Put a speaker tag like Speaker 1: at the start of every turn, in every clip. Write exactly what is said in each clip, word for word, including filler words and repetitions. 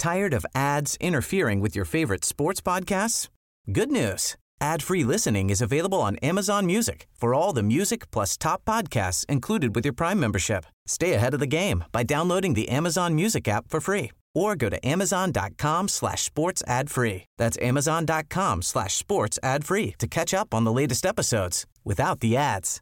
Speaker 1: Tired of ads interfering with your favorite sports podcasts? Good news. Ad-free listening is available on Amazon Music for all the music plus top podcasts included with your Prime membership. Stay ahead of the game by downloading the Amazon Music app for free or go to amazon.com slash sports ad free. That's amazon.com slash sports ad free to catch up on the latest episodes without the ads.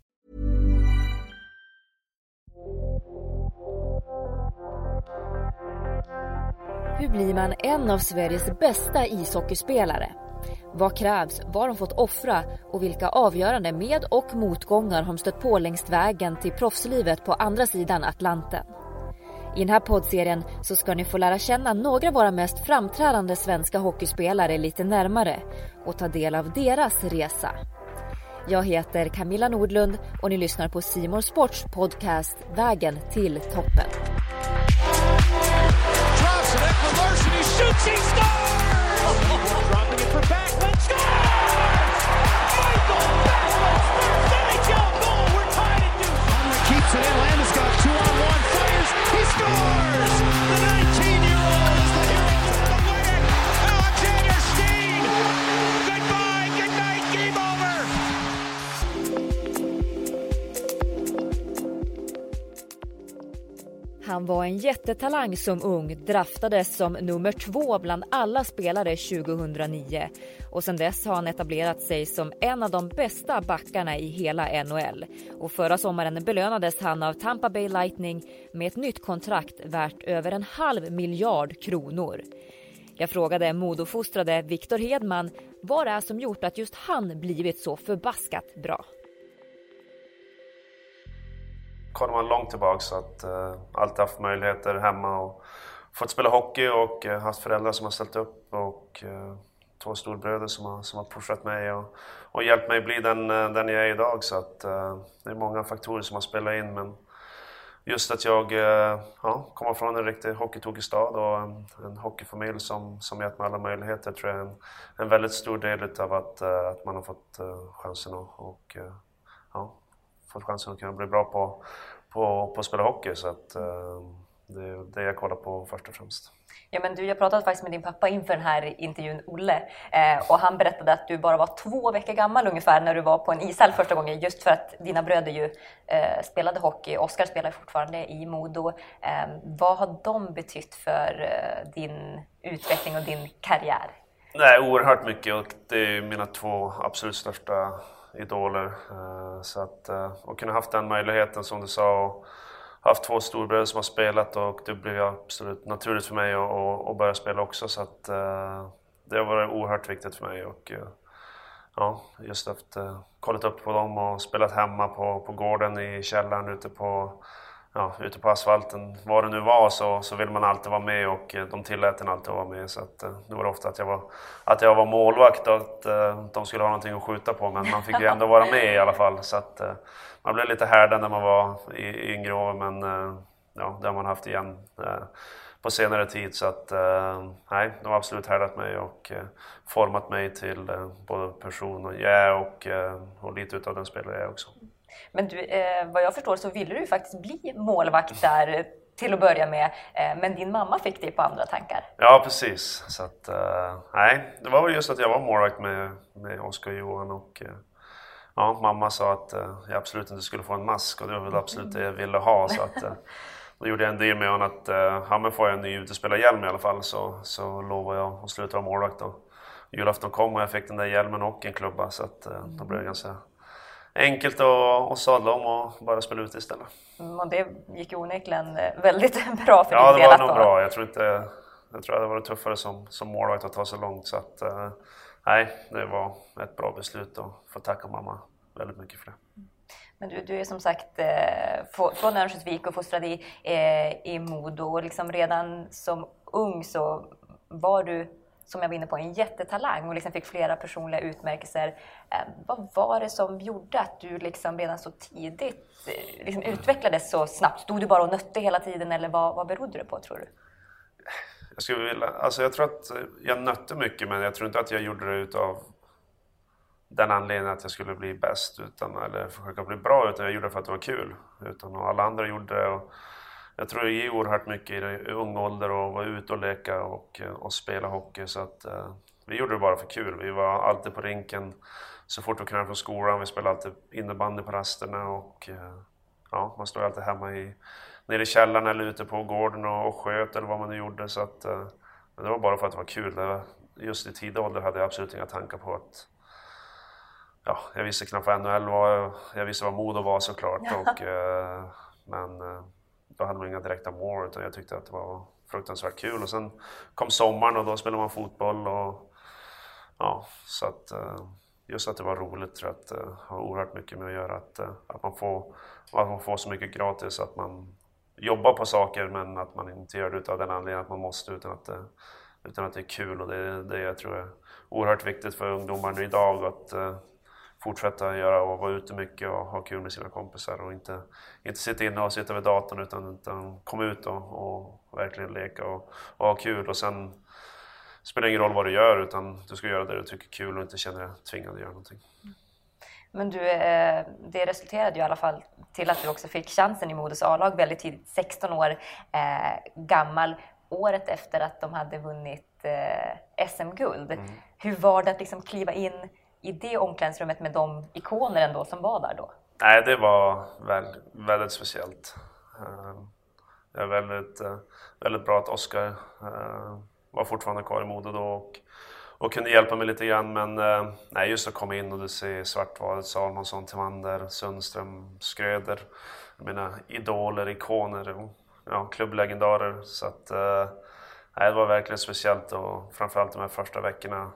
Speaker 2: Hur blir man en av Sveriges bästa ishockeyspelare? Vad krävs, vad har de fått offra och vilka avgörande med- och motgångar har de stött på längs vägen till proffslivet på andra sidan Atlanten? I den här poddserien så ska ni få lära känna några av våra mest framträdande svenska hockeyspelare lite närmare och ta del av deras resa. Jag heter Camilla Nordlund och ni lyssnar på C More Sports podcast Vägen till toppen. Han var en jättetalang som ung, draftades som nummer två bland alla spelare tjugohundranio och sedan dess har han etablerat sig som en av de bästa backarna i hela N H L. Och förra sommaren belönades han av Tampa Bay Lightning med ett nytt kontrakt värt över en halv miljard kronor. Jag frågade Modofostrade Victor Hedman vad det är som gjort att just han blivit så förbaskat bra.
Speaker 3: Kollar man långt tillbaka så att uh, alltid haft möjligheter hemma och fått spela hockey och uh, haft föräldrar som har ställt upp och uh, två storbröder som har, som har pushat mig och, och hjälpt mig bli den, uh, den jag är idag. Så att uh, det är många faktorer som har spelat in, men just att jag uh, ja, kommer från en riktig hockeytokig stad och en, en hockeyfamilj som, som gett mig alla möjligheter tror jag är en, en väldigt stor del av att, uh, att man har fått uh, chansen och, och uh, ja, fått chansen att kunna bli bra på, på, på att spela hockey. Så att, uh, det är det jag kollar på först och främst.
Speaker 4: Ja, men du, jag pratade faktiskt med din pappa inför den här intervjun, Olle. Eh, och han berättade att du bara var två veckor gammal ungefär när du var på en ishall första gången. Just för att dina bröder ju eh, spelade hockey. Oskar spelar fortfarande i Modo. Eh, vad har de betytt för eh, din utveckling och din karriär?
Speaker 3: Nej, oerhört mycket, och det är mina två absolut största idoler. Så att, och kunna haft den möjligheten som du sa och haft två storbröder som har spelat, och det blev absolut naturligt för mig att, att börja spela också. Så att det har varit oerhört viktigt för mig, och ja, just haft kollat upp på dem och spelat hemma på, på gården i källaren ute på Ja, ute på asfalten, vad det nu var, så, så vill man alltid vara med, och de tillät en alltid vara med. Så att, det var ofta att jag var, att jag var målvakt och att uh, de skulle ha någonting att skjuta på, men man fick ju ändå vara med i alla fall. Så att, uh, man blev lite härdad när man var i, i yngre år, men uh, ja, det har man haft igen uh, på senare tid. Så att, uh, nej, de har absolut härdat mig och uh, format mig till uh, både person och jag och, uh, och lite utav den spelare jag också.
Speaker 4: Men du, eh, vad jag förstår så ville du faktiskt bli målvakt där till att börja med. Eh, men din mamma fick dig på andra tankar.
Speaker 3: Ja, precis. Så att, eh, nej, det var väl just att jag var målvakt med, med Oskar och Johan. Och, eh, ja, mamma sa att eh, jag absolut inte skulle få en mask, och det var väl absolut det jag ville ha. Så att, eh, då gjorde jag en deal med honom att eh, ja, men får jag en ny utespelarhjälm i alla fall, så, så lovar jag att sluta vara målvakt. Och julafton kom och jag fick den där hjälmen och en klubba, så att, eh, då blev det ganska enkelt att, att sadla om och bara spela ut istället.
Speaker 4: Mm, och det gick ju onekligen väldigt bra för
Speaker 3: ja,
Speaker 4: din
Speaker 3: del. Ja, det
Speaker 4: var
Speaker 3: nog bra. Jag tror inte, jag tror att det var tuffare som, som målvakt att ta så långt. Så att, eh, nej, det var ett bra beslut, och får tacka mamma väldigt mycket för det.
Speaker 4: Men du, du är som sagt eh, från Örnsköldsvik och fostrad i, eh, i Modo. Och liksom redan som ung så var du, som jag var inne på, en jättetalang och liksom fick flera personliga utmärkelser. Eh, vad var det som gjorde att du liksom redan så tidigt eh, liksom utvecklades så snabbt? Stod du bara och nötte hela tiden, eller vad, vad berodde det på, tror du?
Speaker 3: Jag, skulle vilja, alltså jag tror att jag nötte mycket, men jag tror inte att jag gjorde det utav den anledningen att jag skulle bli bäst utan, eller försöka bli bra, utan jag gjorde det för att det var kul. Utan, och alla andra gjorde det. Och jag tror det ger oerhört mycket i, i ung ålder och vara ute och leka och, och spela hockey. Så att, uh, vi gjorde det bara för kul. Vi var alltid på rinken så fort vi kunde från skolan. Vi spelade alltid innebandy på rasterna och uh, ja, man stod alltid hemma i, nere i källaren eller ute på gården och, och sköt eller vad man nu gjorde. Så att, uh, men det var bara för att det var kul. Det var, just i tidig ålder hade jag absolut inga tankar på att ja, jag visste knappt vad N H L var, jag visste vad Modo var såklart, och, eh, men eh, då hade man inga direkta mål, utan jag tyckte att det var fruktansvärt kul. Och sen kom sommaren och då spelade man fotboll och ja, så att eh, just att det var roligt tror jag att det har oerhört mycket med att göra, att, att, man får, att man får så mycket gratis, att man jobbar på saker men att man inte gör det av den anledningen att man måste, utan att det, utan att det är kul. Och det är det jag tror är oerhört viktigt för ungdomar idag, att uh, fortsätta göra och vara ute mycket och ha kul med sina kompisar och inte, inte sitta inne och sitta vid datorn, utan, utan komma ut och, och verkligen leka och, och ha kul. Och sen spelar ingen roll vad du gör, utan du ska göra det du tycker är kul och inte känner dig tvingad att göra någonting.
Speaker 4: Men du, det resulterade ju i alla fall till att du också fick chansen i Modos A-lag väldigt tidigt, sexton år eh, gammal, året efter att de hade vunnit eh, S M-guld. Mm. Hur var det att liksom kliva in i det omklädningsrummet med de ikoner ändå som var där då?
Speaker 3: Nej, det var väldigt, väldigt speciellt. Det är väldigt, väldigt bra att Oskar var fortfarande kvar i Modo då och, och kunde hjälpa mig lite grann. Men nej, just att komma in och du ser Svartvadet, Salmonsson, Timander, Sundström, Skröder. Jag menar, idoler, ikoner, ja, klubblegendarer. Så att, nej, det var verkligen speciellt, och framförallt de här första veckorna.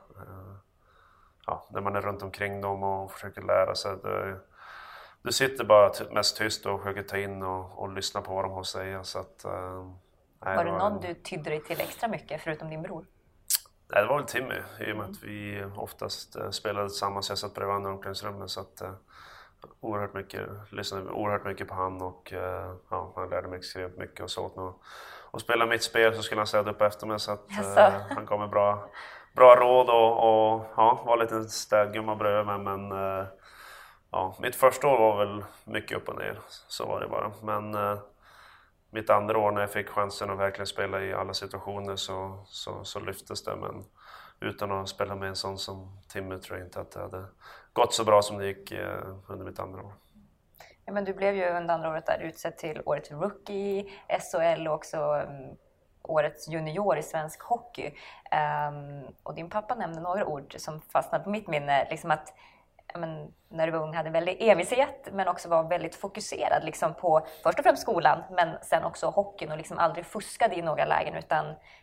Speaker 3: Ja, när man är runt omkring dem och försöker lära sig. Du, du sitter bara t- mest tyst och försöker ta in och, och lyssna på vad de har att säga. Så att, uh, nej,
Speaker 4: var det
Speaker 3: var
Speaker 4: någon
Speaker 3: en...
Speaker 4: du tydde dig till extra mycket förutom din bror?
Speaker 3: Nej, det var väl Timmy, i och med att vi oftast uh, spelade tillsammans. Jag satt bredvid andra omklädningsrummet, så att uh, oerhört mycket, lyssnade oerhört mycket på han, och uh, ja, han lärde mig extremt mycket och så åt mig. Och spela mitt spel så skulle han städa upp efter mig, så att uh, han kom med bra... Bra råd och, och ja, var lite städgumma bredvid mig, men uh, ja, mitt första år var väl mycket upp och ner, så var det bara. Men uh, mitt andra år när jag fick chansen att verkligen spela i alla situationer så, så, så lyftes det, men utan att spela med en sån som Timmy tror jag inte att det hade gått så bra som det gick uh, under mitt andra år.
Speaker 4: Ja, men du blev ju under andra året där utsedd till årets rookie, S H L och också um... årets junior i svensk hockey. Um, och din pappa nämnde några ord som fastnade på mitt minne. Liksom att men, när du var ung hade en väldigt envishet, men också var väldigt fokuserad liksom, på först och främst skolan, men sen också hockeyn, och liksom aldrig fuskade i några lägen, utan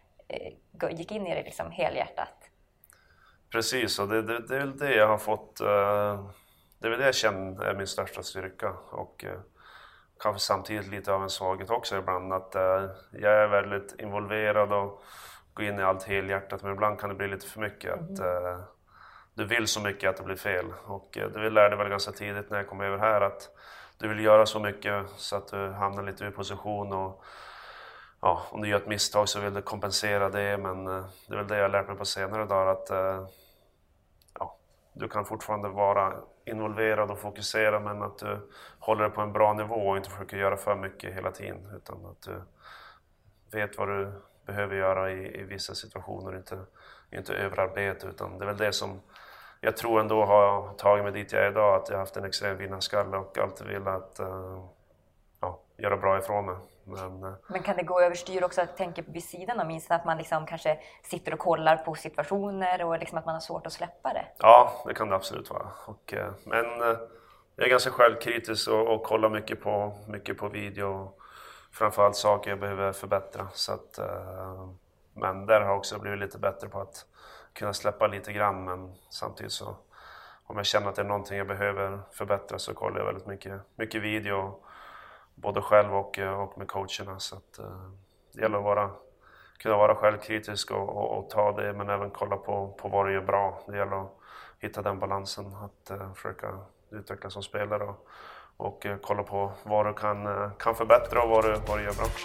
Speaker 4: eh, gick in i det liksom helhjärtat.
Speaker 3: Precis, och det, det, det är väl det jag har fått. Uh, det är väl det jag känner är min största styrka. Och uh, kanske samtidigt lite av en svaghet också ibland, att uh, jag är väldigt involverad och går in i allt helhjärtat, men ibland kan det bli lite för mycket. Mm. Att uh, du vill så mycket att det blir fel, och uh, det vill lärde väl ganska tidigt när jag kom över här, att du vill göra så mycket så att du hamnar lite ur position, och ja, om du gör ett misstag så vill du kompensera det, men uh, det är väl det jag har lärt mig på senare dagar, att uh, ja, du kan fortfarande vara involverad och fokusera, men att du håller det på en bra nivå och inte försöker göra för mycket hela tiden, utan att du vet vad du behöver göra i, i vissa situationer, inte, inte överarbeta, utan det är väl det som jag tror ändå har tagit mig dit jag är idag, att jag har haft en extrem vinnarskalle och alltid velat uh, ja, göra bra ifrån mig. Men, uh,
Speaker 4: Men kan det gå överstyr också att tänka på vid sidan av minst, att man liksom kanske sitter och kollar på situationer och liksom att man har svårt att släppa det?
Speaker 3: Ja, det kan det absolut vara. Och, uh, men uh, jag är ganska självkritisk och, och kollar mycket på, mycket på video, framförallt saker jag behöver förbättra. Så att, uh, men där har jag också blivit lite bättre på att kunna släppa lite grann, men samtidigt så om jag känner att det är någonting jag behöver förbättra så kollar jag väldigt mycket, mycket video, både själv och, och med coacherna. Så att, uh, det gäller att vara, kunna vara självkritisk och, och, och ta det, men även kolla på, på vad du gör bra. Det gäller att hitta den balansen, att uh, försöka utvecklas som spelare och, och uh, kolla på vad du kan, uh, kan förbättra och vad du, vad du gör bra.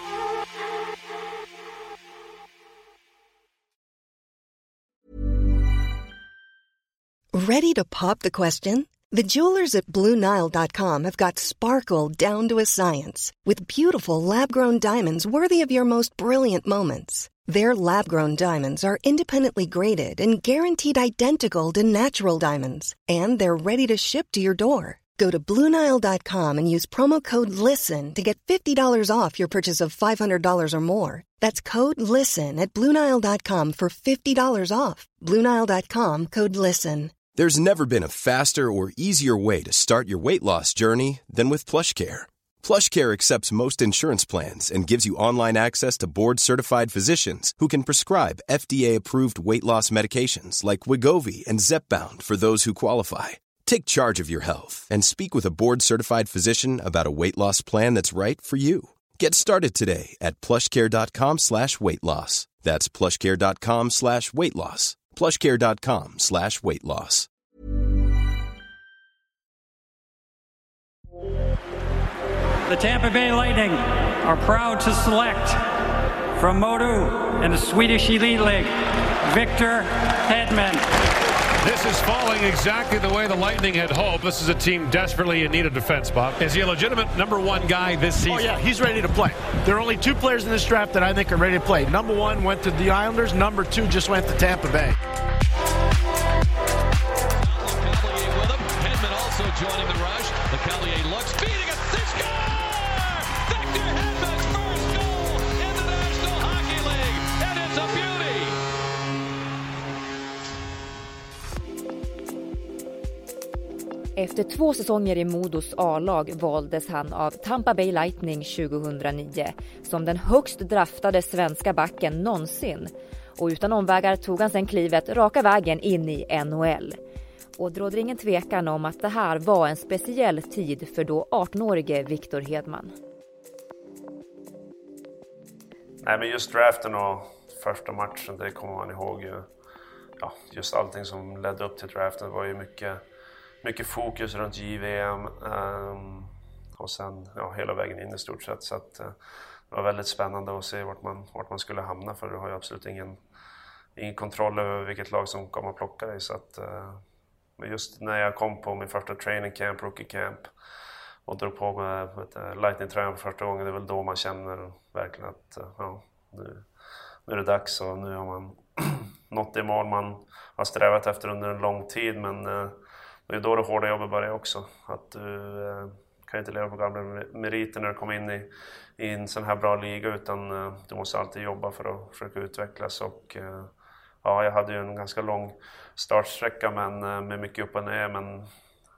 Speaker 5: Ready to pop the question? The jewelers at Blue Nile dot com have got sparkle down to a science with beautiful lab-grown diamonds worthy of your most brilliant moments. Their lab-grown diamonds are independently graded and guaranteed identical to natural diamonds, and they're ready to ship to your door. Go to Blue Nile dot com and use promo code LISTEN to get fifty dollars off your purchase of five hundred dollars or more. That's code LISTEN at Blue Nile dot com for fifty dollars off. Blue Nile dot com, code LISTEN.
Speaker 6: There's never been a faster or easier way to start your weight loss journey than with PlushCare. PlushCare accepts most insurance plans and gives you online access to board-certified physicians who can prescribe F D A-approved weight loss medications like Wegovy and Zepbound for those who qualify. Take charge of your health and speak with a board-certified physician about a weight loss plan that's right for you. Get started today at plushcare.com slash weight loss. That's plushcare.com slash weight loss. plushcare.com slash weight loss.
Speaker 7: The Tampa Bay Lightning are proud to select from Modo and the Swedish Elite League, Victor Hedman.
Speaker 8: This is falling exactly the way the Lightning had hoped. This is a team desperately in need of defense, Bob. Is he a legitimate number one guy this season?
Speaker 9: Oh, yeah, he's ready to play. There are only two players in this draft that I think are ready to play. Number one went to the Islanders. Number two just went to Tampa Bay.
Speaker 10: LeCallier with him. Hedman also joining the rush. LeCallier looks, beating it. They score! Victor Hedman's first goal in the National Hockey League. And it's a beauty.
Speaker 2: Efter två säsonger i Modos A-lag valdes han av Tampa Bay Lightning tjugohundranio som den högst draftade svenska backen någonsin. Och utan omvägar tog han sedan klivet raka vägen in i N H L. Och det råder ingen tvekan om att det här var en speciell tid för då arton-årige Victor Hedman.
Speaker 3: Nej, men just draften och första matchen, det kommer man ihåg ju. Ja, just allting som ledde upp till draften var ju mycket, mycket fokus runt J V M. Um, och sen ja, hela vägen in i stort sett. Så att, uh, det var väldigt spännande att se vart man, vart man skulle hamna. För du har ju absolut ingen, ingen kontroll över vilket lag som kommer att plocka dig. Så att, uh, men just när jag kom på min första training camp, rookie camp. Och drog på med Lightning-tröjan för första gången. Det är väl då man känner verkligen att uh, ja, nu, nu är det dags. Och nu har man nått det mål man har strävat efter under en lång tid. Men uh, det är då det hårda jobbet börjar också. Att du uh, kan inte leva på gamla meriter när du kommer in i, i en sån här bra liga. Utan uh, du måste alltid jobba för att försöka utvecklas. Och uh, ja, jag hade ju en ganska lång startsträcka men uh, med mycket upp och ner. Men uh,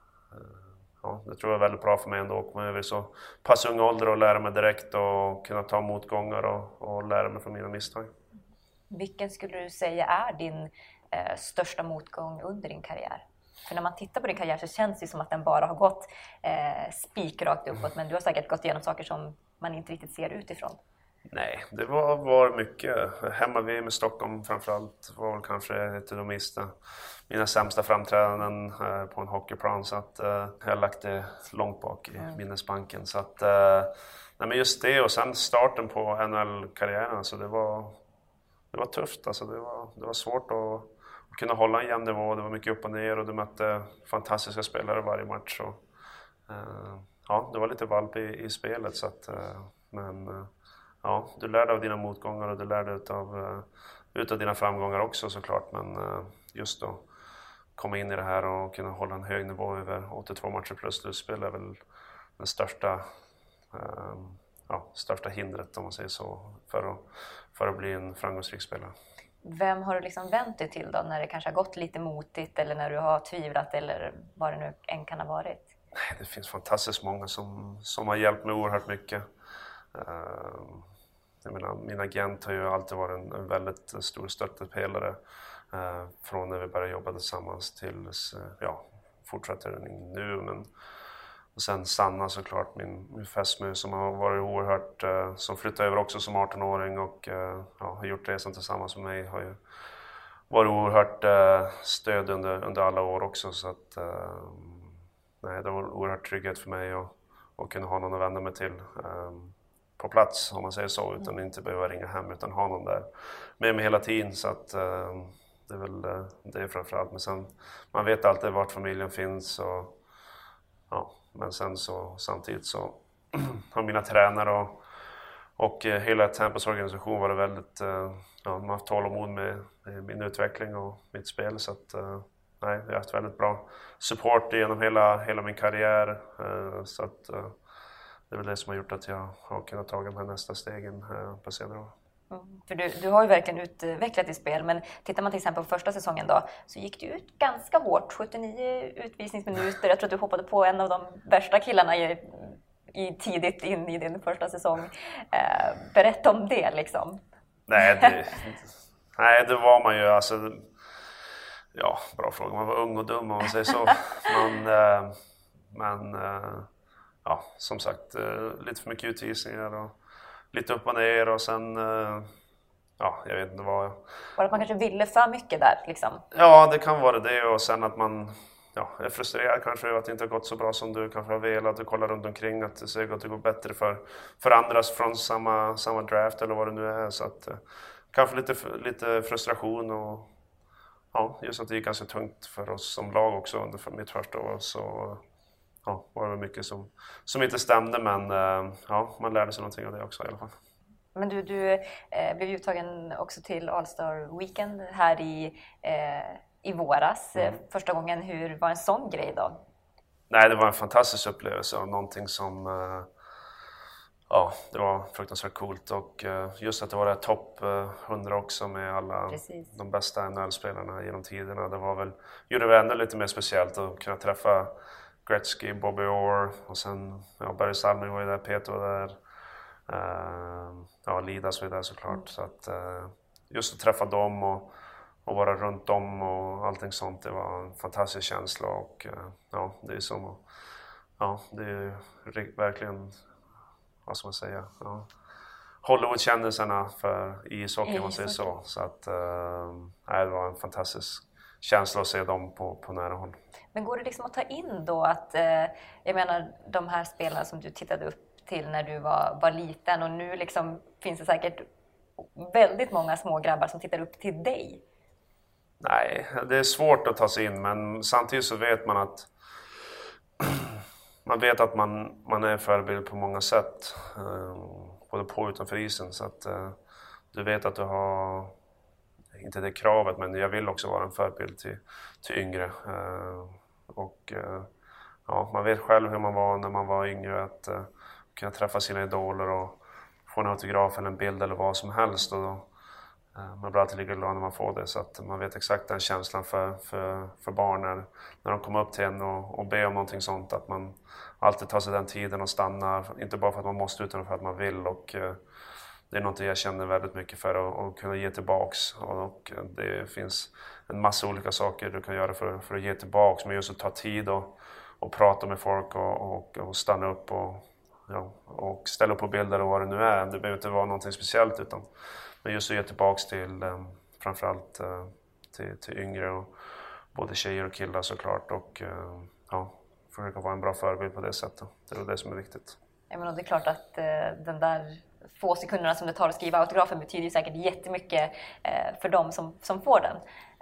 Speaker 3: ja, det tror jag är väldigt bra för mig ändå att komma över så pass ung ålder och lära mig direkt och kunna ta motgångar och, och lära mig från mina misstag.
Speaker 4: Vilken skulle du säga är din eh, största motgång under din karriär? För när man tittar på din karriär så känns det som att den bara har gått eh, spikrakt uppåt. Men du har säkert gått igenom saker som man inte riktigt ser utifrån.
Speaker 3: Nej, det var, var mycket. Hemma-V M i Stockholm framförallt var väl kanske ett av de mista, mina sämsta framträdanden eh, på en hockeyplan. Så att eh, jag har lagt det långt bak i mm. minnesbanken. Så att, eh, nej, men just det och sen starten på N H L-karriären. Alltså det, var, det var tufft. Alltså det, var, det var svårt att, att kunna hålla en jämn nivå. Det var mycket upp och ner och du mötte fantastiska spelare varje match. Och, eh, ja, det var lite valp i, i spelet. Så att, eh, men... Eh, Ja, du lär dig av dina motgångar och du lär dig utav, utav dina framgångar också såklart. Men just då komma in i det här och kunna hålla en hög nivå över åttiotvå matcher plus slutspel är väl den största, ja, största hindret om man säger så för att, för att bli en framgångsrik spelare.
Speaker 4: Vem har du liksom vänt dig till då när det kanske har gått lite motigt eller när du har tvivlat eller vad det nu än kan ha varit?
Speaker 3: Nej, det finns fantastiskt många som, som har hjälpt mig oerhört mycket. Jag menar, min agent har ju alltid varit en, en väldigt stor stöttepelare eh, från när vi började jobba tillsammans till ja, fortsätter den nu. Men, och sen Sanna såklart, min, min fästmö som har varit oerhört, eh, som flyttade över också som arton-åring och eh, ja, har gjort resan tillsammans med mig. Har ju varit oerhört eh, stöd under, under alla år också. Så att, eh, nej, det var en oerhört trygghet för mig att och kunna ha någon att vända mig till. Eh, på plats om man säger så, utan inte behöva ringa hem utan ha någon där med mig hela tiden. Så att uh, det är väl uh, det är framförallt. Men sen, man vet alltid vart familjen finns och ja, men sen så samtidigt så har mina tränare och, och hela Tampas organisation varit väldigt, ja, de har haft tålamod med, med min utveckling och mitt spel, så att nej, jag har haft väldigt bra support genom hela, hela min karriär, så att det är väl det som har gjort att jag har kunnat ta de här nästa stegen på senare år.
Speaker 4: Mm. För du, du har ju verkligen utvecklat ditt spel, men tittar man till exempel på första säsongen då, så gick du ut ganska hårt, sjuttionio utvisningsminuter. Jag tror att du hoppade på en av de värsta killarna i, i tidigt in i din första säsong. Eh, berätta om det liksom.
Speaker 3: Nej, det, nej, det var man ju, alltså, ja, bra fråga. Man var ung och dum om man säger så. Men, eh, men eh, ja, som sagt, eh, lite för mycket utvisningar och lite upp och ner, och sen, ja, jag vet inte vad...
Speaker 4: Var det att man kanske ville för mycket där, liksom?
Speaker 3: Ja, det kan vara det, och sen att man, ja, är frustrerad kanske att det inte har gått så bra som du kanske har velat, och kollar runt omkring att det ser att det går bättre för, för andra från samma, samma draft eller vad det nu är, så att kanske lite, lite frustration, och ja, just att det gick ganska tungt för oss som lag också under för mitt första år, så ja, var det mycket som, som inte stämde, men ja, man lärde sig någonting av det också i alla fall.
Speaker 4: Men du, du eh, blev uttagen också till All-Star Weekend här i, eh, i våras. Mm. Första gången, hur var en sån grej då?
Speaker 3: Nej, det var en fantastisk upplevelse och någonting som, eh, ja, det var fruktansvärt coolt, och eh, just att det var det topp hundra också med alla Precis. de bästa N H L-spelarna genom tiderna. Det var väl, gjorde det ännu lite mer speciellt att kunna träffa Gretzky, Bobby Orr, och sen ja, Barry Salming var ju där, Peter var där, uh, ja, Lidas var ju där såklart. Mm. Så att uh, just att träffa dem och, och vara runt dem och allting sånt, det var en fantastisk känsla, och uh, ja, det är som, ja, det är verkligen, vad ska man säga, ja, Hollywood-kändisarna för ishockey, om man säger så. Så att uh, det var en fantastisk känsla att se dem på, på nära håll.
Speaker 4: Men går det liksom att ta in då att, eh, jag menar, de här spelarna som du tittade upp till när du var, var liten, och nu liksom finns det säkert väldigt många små grabbar som tittar upp till dig?
Speaker 3: Nej, det är svårt att ta sig in, men samtidigt så vet man att man vet att man, man är förebild på många sätt, eh, både på och utanför isen, så att eh, du vet att du har, inte det kravet, men jag vill också vara en förebild till, till yngre. Uh, och uh, ja, man vet själv hur man var när man var yngre, att uh, kunna träffa sina idoler och få en autograf eller en bild eller vad som helst. Och då, uh, man blir alltid lika glad när man får det, så att man vet exakt den känslan för, för, för barn när, när de kommer upp till en och, och ber om någonting sånt, att man alltid tar sig den tiden och stannar, inte bara för att man måste utan för att man vill. Och uh, det är något jag känner väldigt mycket för, att, att kunna ge tillbaks, och det finns en massa olika saker du kan göra för, för att ge tillbaks, men just att ta tid och, och prata med folk och, och, och stanna upp och, ja, och ställa upp på bilder och vad det nu är. Det behöver inte vara någonting speciellt, utan men just att ge tillbaks till um, framförallt uh, till, till yngre, och både tjejer och killar såklart, och uh, ja, försöka vara en bra förebild på det sättet. Det är det som är viktigt.
Speaker 4: Ja, men det är klart att uh, den där få sekunderna som det tar att skriva autografen betyder ju säkert jättemycket eh, för dem som, som får den.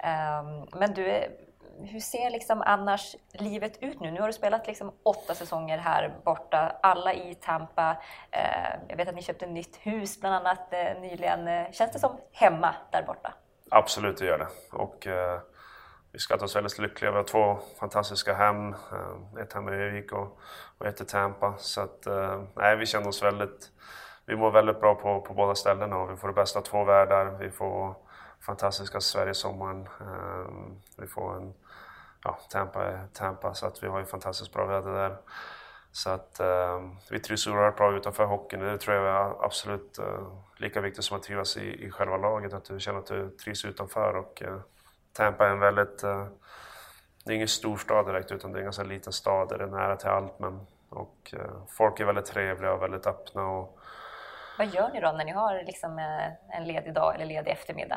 Speaker 4: Um, men du, hur ser liksom annars livet ut nu? Nu har du spelat liksom åtta säsonger här borta, alla i Tampa. Uh, jag vet att ni köpte ett nytt hus bland annat uh, nyligen. Känns det som hemma där borta?
Speaker 3: Absolut, det gör det. Och uh, vi ska oss väldigt lyckliga. Vi har två fantastiska hem. Uh, ett hem i Övik och, och ett i Tampa. Så att, uh, nej, vi känner oss väldigt... Vi mår väldigt bra på, på båda ställena, och vi får det bästa av två världar. Vi får fantastiska Sverigesommaren. Um, vi får en, ja, Tampa, Tampa, så att vi har ju fantastiskt bra väder där. Så att um, vi trivs oerhört bra utanför hockeyn. Det tror jag är absolut uh, lika viktigt som att trivas i, i själva laget. Att du känner att du trivs utanför. Och uh, Tampa är en väldigt... Uh, det är ingen stor stad direkt, utan det är en ganska liten stad där det är nära till allt. Men, och uh, folk är väldigt trevliga och väldigt öppna. Och,
Speaker 4: vad gör ni då när ni har liksom en ledig dag eller ledig eftermiddag?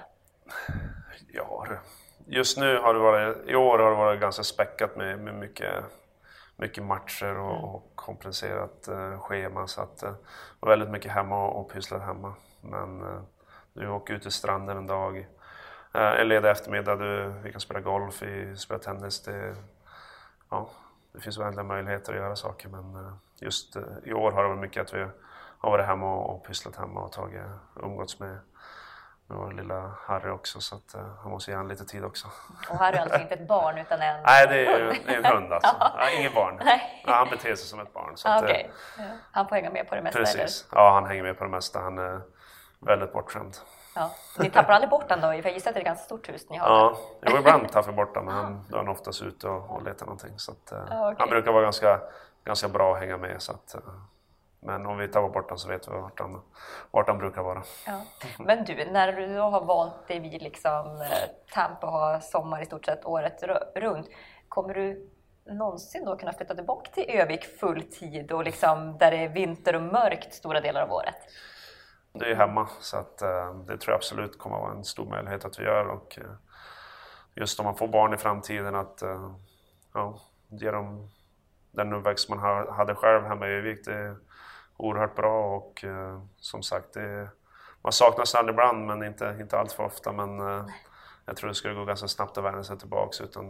Speaker 3: Ja, just nu har det varit, i år har det varit ganska späckat med, med mycket, mycket matcher och, mm. och kompenserat uh, schema. Så att, uh, var väldigt mycket hemma och, och pysslar hemma. Men uh, du åker ut till stranden en dag, uh, en ledig eftermiddag, du, vi kan spela golf, vi spelar tennis. Det, ja, det finns väldigt möjligheter att göra saker, men just i år har det varit mycket att vi har varit hemma och, och pysslat hemma och tagit, umgåtts med, med vår lilla Harry också, så att uh, han måste ge han lite tid också.
Speaker 4: Och Harry är alltså inte ett barn utan en
Speaker 3: Nej, det är, det är en hund alltså. Ja, inget barn.
Speaker 4: Nej.
Speaker 3: Ja, han beter sig som ett barn. Så
Speaker 4: ah,
Speaker 3: att,
Speaker 4: okay. ja. Han får hänga med på det mesta?
Speaker 3: Precis,
Speaker 4: eller?
Speaker 3: Ja, han hänger med på det mesta. Han är väldigt bortskämd.
Speaker 4: Ja. Ni tappar aldrig bort den då? För jag gissar att det är ett ganska stort hus ni har.
Speaker 3: Ja, jo, ibland tappar vi bort den, men han, då är han oftast ute och, och letar någonting. Så att, uh, ah, okay. Han brukar vara ganska, ganska bra att hänga med. Så att, uh, men om vi tappar bort den så vet vi vart han, vart han brukar vara.
Speaker 4: Ja. Men du, när du har valt dig vid liksom, Tampa och har sommar i stort sett året runt, kommer du någonsin då kunna flytta tillbaka till Övik fulltid och liksom, där det är vinter och mörkt stora delar av året?
Speaker 3: Det är hemma, så att, uh, det tror jag absolut kommer att vara en stor möjlighet att vi gör. Och, uh, just om man får barn i framtiden, att uh, ja, ge dem den uppväxt man ha, hade själv hemma i Övik, det är oerhört bra. Och uh, som sagt, det är, man saknar Sand ibland, men inte, inte allt för ofta. Men uh, jag tror det skulle gå ganska snabbt att vända sig tillbaka. Utan,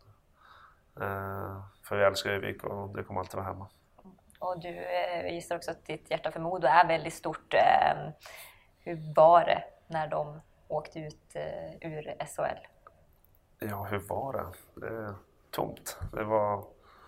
Speaker 3: uh, för jag älskar Övik och det kommer alltid vara hemma.
Speaker 4: Och du eh, gissar också att ditt hjärta för Modo är väldigt stort. Eh, hur var det när de åkte ut eh, ur S H L?
Speaker 3: Ja, hur var det? Det är tomt. Det var,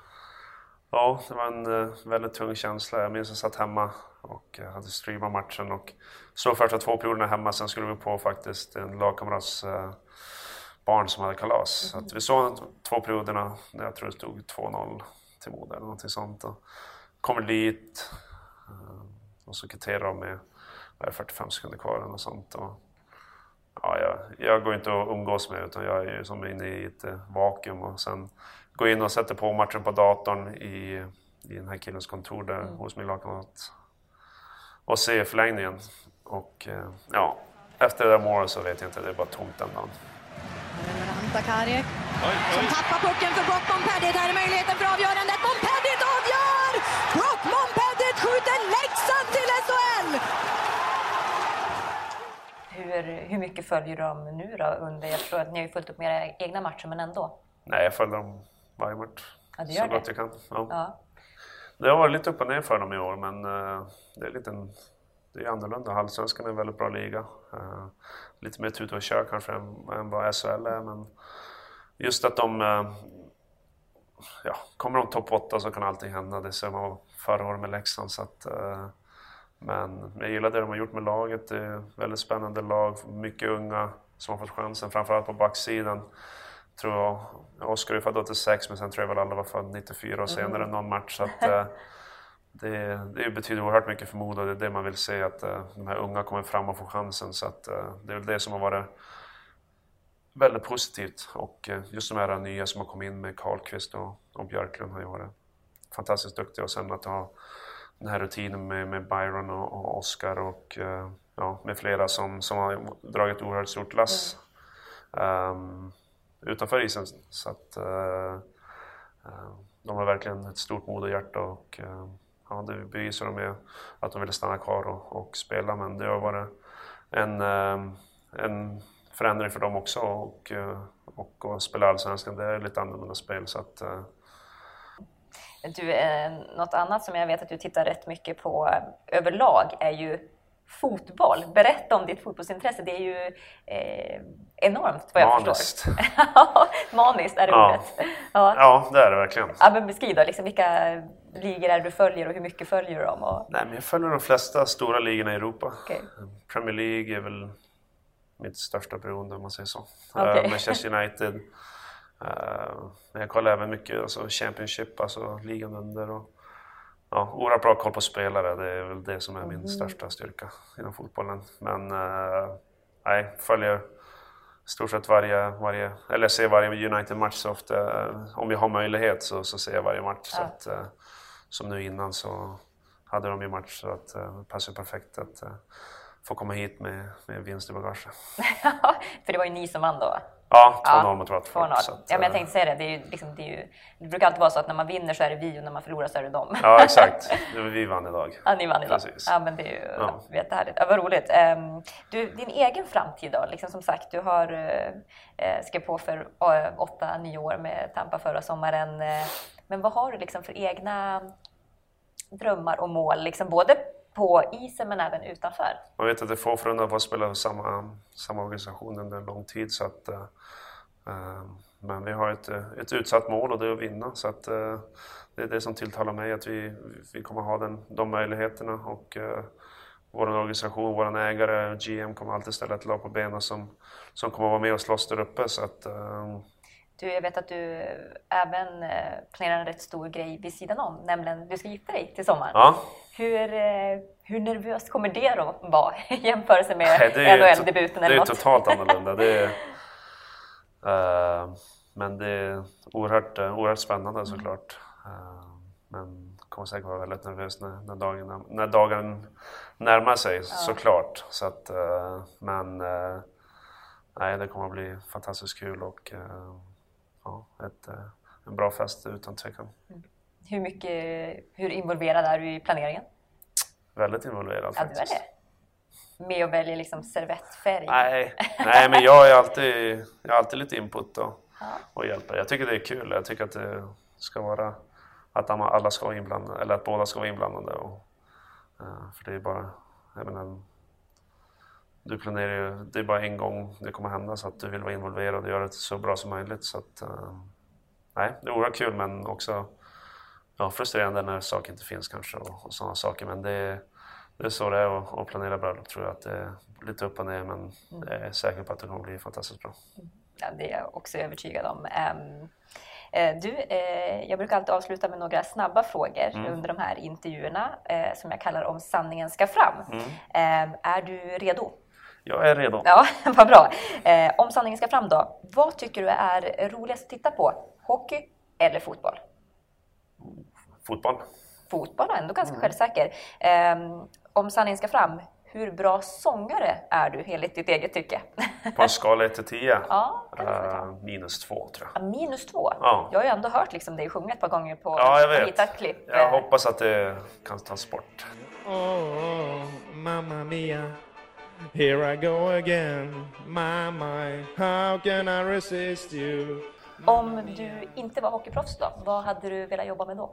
Speaker 3: ja, det var en eh, väldigt tung känsla. Jag minns att jag satt hemma och hade streamat matchen och så första två perioderna hemma. Sen skulle vi på faktiskt en lagkamrats eh, barn som hade kalas. Mm. Så att vi såg två perioderna när jag tror det stod två noll till Modo eller någonting sånt. Och kommer dit och så kvitterar de med fyrtiofem sekunder kvar och sånt. Och, ja, jag, jag går inte att umgås med, utan jag är som inne i ett vakuum och sen går in och sätter på matchen på datorn i, i den här killens kontor där mm. hos min lagkamrat och ser förlängningen. Och ja, efter det där målet så vet jag inte, det är bara tomt den dagen.
Speaker 11: Sakari som tappar pucken för Brock Mompedit. Här är möjligheten för avgörandet. Mompedit avgör! Brock Mompedit skjuter Leksand till S H L!
Speaker 4: Hur, hur mycket följer du dem nu då? Under, jag tror att ni har ju följt upp med era egna matcher, men ändå.
Speaker 3: Nej, jag följer dem varje match.
Speaker 4: Ja, du gör
Speaker 3: så
Speaker 4: det.
Speaker 3: gott jag kan. Ja.
Speaker 4: Ja.
Speaker 3: Det har varit lite upp och ner för dem i år, men uh, det är lite en, det är annorlunda. Allsvenskan är en väldigt bra liga. Uh, lite mer tut och kör kanske än, än vad S H L är, men just att de uh, ja, kommer de topp åtta så kan allting hända. Det ser man förra året med Leksand. Så att, uh, men jag gillar det de har gjort med laget. Det är väldigt spännande lag, mycket unga som har fått chansen, framförallt på backsidan. Tror jag, Oskar är född åttiosex, men sen tror jag väl alla var född nittiofyra och senare mm. någon match. Så att, uh, det, det betyder oerhört mycket för Modo. Det är det man vill se, att uh, de här unga kommer fram och får chansen. Så att, uh, det är väl det som har varit väldigt positivt. Och uh, just de här nya som har kommit in med Karlqvist och, och Björklund har ju varit fantastiskt duktiga. Och sen att ha den här rutinen med, med Byron och, och Oskar och uh, ja, med flera som, som har dragit oerhört stort lass mm. um, utanför isen. Så att uh, uh, de har verkligen ett stort Modo-hjärta och uh, ja, det bevisar de med att de ville stanna kvar och, och spela. Men det har varit en, uh, en förändring för dem också och, uh, och, och spela allsvenskan. Det är lite annorlunda spel. Så att, uh,
Speaker 4: Du, eh, något annat som jag vet att du tittar rätt mycket på eh, överlag är ju fotboll. Berätta om ditt fotbollsintresse. Det är ju eh, enormt vad jag
Speaker 3: Maniskt.
Speaker 4: förstår. Maniskt är det
Speaker 3: ja.
Speaker 4: ordet. Ja.
Speaker 3: ja, det är det verkligen.
Speaker 4: Ja, men beskriv då, liksom, vilka ligor är du följer och hur mycket följer du dem? Och...
Speaker 3: Nej, men jag följer de flesta stora ligorna i Europa.
Speaker 4: Okay.
Speaker 3: Premier League är väl mitt största beroende om man säger så.
Speaker 4: Okay.
Speaker 3: Uh, Manchester United. Uh, men jag kollar även mycket alltså Championship, alltså ligan under. Och, ja, oerhört bra koll på spelare, det är väl det som är min mm. största styrka inom fotbollen. Men uh, nej, följer stort sett varje, varje eller jag ser varje United-match så ofta. Uh, om vi har möjlighet så, så ser jag varje match. Ja. Så att, uh, som nu innan så hade de ju match så att uh, det passar perfekt att uh, få komma hit med, med vinst i bagage.
Speaker 4: För det var ju ni som vann då?
Speaker 3: Ja, två noll ja, mot Watford.
Speaker 4: Ja, men jag tänkte säga det. Det, är ju, liksom, det, är ju, det brukar alltid vara så att när man vinner så är det vi och när man förlorar så är det dem.
Speaker 3: Ja, exakt. Det var vi vann idag.
Speaker 4: Ja, ni vann idag.
Speaker 3: Precis.
Speaker 4: Ja, men det är ju
Speaker 3: ja.
Speaker 4: jättehärligt. Ja, vad roligt. Du, din egen framtid då? Liksom, som sagt, du har eh, skrev på för åtta, nio år med Tampa förra sommaren. Men vad har du liksom för egna drömmar och mål, liksom både på isen men även utanför?
Speaker 3: Man vet att det är få förunnat att spela samma, samma organisation under en lång tid. Så att, uh, men vi har ett, ett utsatt mål och det är att vinna. Så att, uh, det är det som tilltalar mig, att vi, vi kommer ha den, de möjligheterna. Och, uh, vår organisation, vår ägare, G M, kommer alltid ställa ett lag på benen som, som kommer vara med och slåss där uppe. Så att, uh,
Speaker 4: Du, jag vet att du även planerar en rätt stor grej vid sidan om, nämligen du ska gifta dig till sommaren.
Speaker 3: Ja.
Speaker 4: Hur, hur nervöst kommer det då vara i jämförelse med N H L-debuten eller
Speaker 3: något?
Speaker 4: Det är
Speaker 3: totalt annorlunda. Det är, uh, men det är oerhört, oerhört spännande såklart. Uh, men kommer säkert vara väldigt nervös när, när, dagen, när dagen närmar sig, ja. Såklart. Så att, uh, men uh, nej, det kommer att bli fantastiskt kul och uh, ja, ett, en bra fest utan tvekan.
Speaker 4: Mm. Hur mycket, hur involverad är du i planeringen?
Speaker 3: Väldigt involverad
Speaker 4: ja,
Speaker 3: faktiskt.
Speaker 4: Du är det? Med att välja liksom servettfärg?
Speaker 3: Nej, nej men jag är alltid, jag är alltid lite input och,
Speaker 4: ja. och
Speaker 3: hjälper. Jag tycker det är kul. Jag tycker att det ska vara att alla ska vara inblandade, eller att båda ska vara inblandade. Och, uh, för det är bara, jag menar, du planerar ju, det är bara en gång det kommer hända, så att du vill vara involverad och göra det så bra som möjligt. Så att, uh, nej, det är oerhört kul, men också ja, frustrerande när saker inte finns kanske och, och sådana saker. Men det, det är så det är att, att planera bröllop, tror jag. Att det är lite upp och ner, men jag är säker på att det kommer bli fantastiskt bra.
Speaker 4: Ja, det är jag också övertygad om. Um, du, eh, jag brukar alltid avsluta med några snabba frågor mm. under de här intervjuerna eh, som jag kallar om sanningen ska fram. Mm. Eh, är du redo?
Speaker 3: Jag är redo.
Speaker 4: Ja, vad bra. Eh, om sanningen ska fram då, vad tycker du är roligast att titta på? Hockey eller fotboll?
Speaker 3: Fotboll.
Speaker 4: Fotboll, ändå ganska mm. självsäker. Eh, om sanningen ska fram, hur bra sångare är du enligt ditt eget tycke?
Speaker 3: På en skala ett till tio?
Speaker 4: Ja,
Speaker 3: uh, minus två tror jag.
Speaker 4: Ja, minus två?
Speaker 3: Ja.
Speaker 4: Jag har ju ändå hört liksom dig sjunga ett par gånger på
Speaker 3: ja, jag vet.
Speaker 4: hittat klipp.
Speaker 3: Jag hoppas att det kan tas bort.
Speaker 12: Oh, oh, mamma mia, here I go again. My, my, how can I resist you?
Speaker 4: Om du inte var hockeyproffs då, vad hade du velat jobba med då?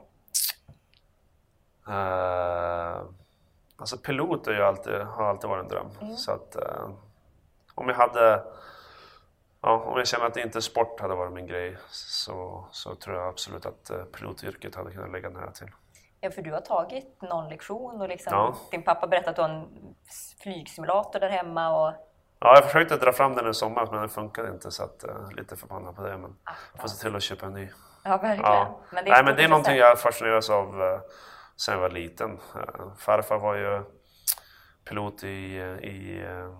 Speaker 3: Uh, alltså pilot är ju alltid, har alltid varit en dröm. Mm. Så att uh, om jag hade, ja, om jag känner att inte sport hade varit min grej, så, så tror jag absolut att uh, pilotyrket hade kunnat lägga nära till.
Speaker 4: Ja, för du har tagit någon lektion och liksom,
Speaker 3: ja. Din
Speaker 4: pappa berättade att du har en flygsimulator där hemma och...
Speaker 3: Ja, jag försökte dra fram den i sommar, men den funkade inte, så att, uh, lite förbannad på det, men ah, jag får se till att köpa en ny.
Speaker 4: Ja, verkligen. Ja.
Speaker 3: Men det är, Nej, men det är någonting jag fascineras av uh, sen jag var liten. Uh, farfar var ju pilot i, i, uh,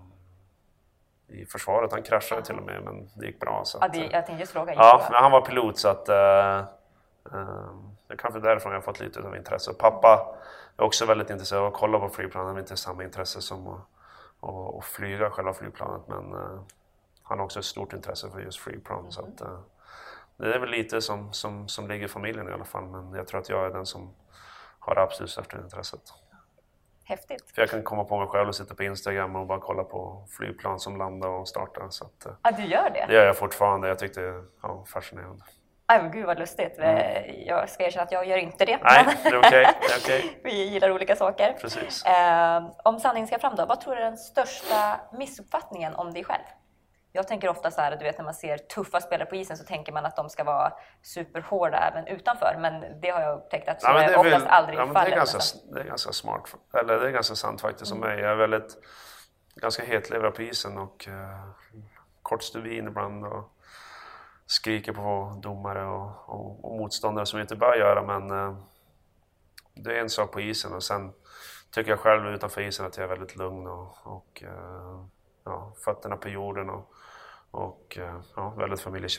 Speaker 3: i försvaret, han kraschade till och med, men det gick bra. Så
Speaker 4: ja,
Speaker 3: att,
Speaker 4: det, jag tänkte just fråga.
Speaker 3: Ja, men han var pilot, så att uh, uh, det kanske därifrån jag har fått lite av intresse. Pappa är också väldigt intresserad av att kolla på flygplanen, han har inte samma intresse som att och, och flyga själva flygplanet, men uh, han har också ett stort intresse för just flygplan. Mm. Så att, uh, det är väl lite som, som, som ligger i familjen i alla fall, men jag tror att jag är den som har det absolut största intresset.
Speaker 4: Häftigt.
Speaker 3: För jag kan komma på mig själv och sitta på Instagram och bara kolla på flygplan som landar och startar. Så att, uh,
Speaker 4: ja, du gör det?
Speaker 3: Det gör jag fortfarande, jag tyckte det var ja, fascinerande.
Speaker 4: Aj, men gud vad lustigt. Mm. Jag ska erkänna att jag gör inte det.
Speaker 3: Nej, det är okej. Okay. Okay.
Speaker 4: Vi gillar olika saker.
Speaker 3: Precis.
Speaker 4: Eh, om sanningen ska fram då, vad tror du är den största missuppfattningen om dig själv? Jag tänker ofta så här, du vet när man ser tuffa spelare på isen så tänker man att de ska vara superhårda även utanför. Men det har jag upptäckt att så ja, är oftast väl, aldrig
Speaker 3: ja,
Speaker 4: fallet.
Speaker 3: Det är, ganska, det är ganska smart, eller det är ganska sant faktiskt mm. om mig. Jag är väldigt, ganska hetlevrad på isen och uh, kort stubin ibland och skriker på domare och, och, och motståndare som inte bör göra, men uh, det är en sak på isen, och sen tycker jag själv utanför isen att jag är väldigt lugn och, och uh, ja, fötterna på jorden och, och uh, ja, väldigt familjekär.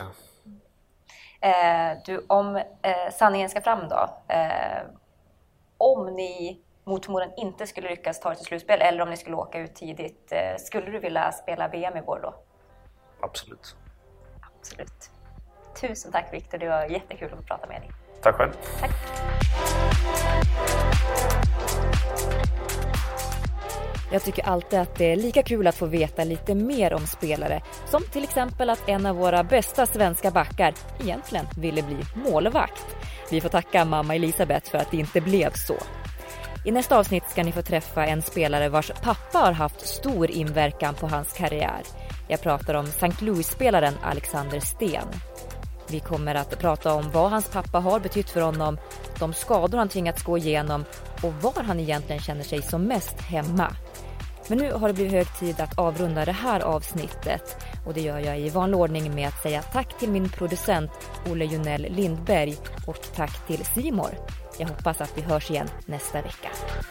Speaker 4: Eh, du, om eh, sanningen ska fram då, eh, om ni mot förmodan inte skulle lyckas ta det till slutspel eller om ni skulle åka ut tidigt, eh, skulle du vilja spela V M i vår då?
Speaker 3: Absolut.
Speaker 4: Absolut. Tusen tack Victor, det var jättekul att få prata med dig.
Speaker 3: Tack själv.
Speaker 4: Tack.
Speaker 2: Jag tycker alltid att det är lika kul att få veta lite mer om spelare, som till exempel att en av våra bästa svenska backar egentligen ville bli målvakt. Vi får tacka mamma Elisabeth för att det inte blev så. I nästa avsnitt ska ni få träffa en spelare vars pappa har haft stor inverkan på hans karriär. Jag pratar om Sankt Louis-spelaren Alexander Sten. Vi kommer att prata om vad hans pappa har betytt för honom, de skador han tvingats gå igenom och var han egentligen känner sig som mest hemma. Men nu har det blivit hög tid att avrunda det här avsnittet och det gör jag i vanlig ordning med att säga tack till min producent Olle Junell Lindberg och tack till Simor. Jag hoppas att vi hörs igen nästa vecka.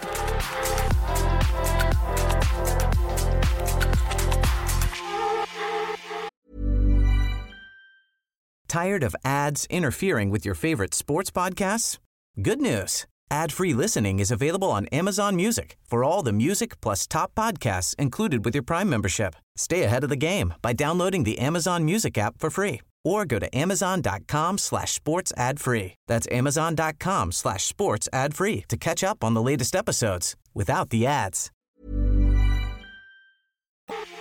Speaker 1: Tired of ads interfering with your favorite sports podcasts? Good news. Ad-free listening is available on Amazon Music for all the music plus top podcasts included with your Prime membership. Stay ahead of the game by downloading the Amazon Music app for free or go to amazon.com slash sports ad free. That's amazon.com slash sports ad free to catch up on the latest episodes without the ads.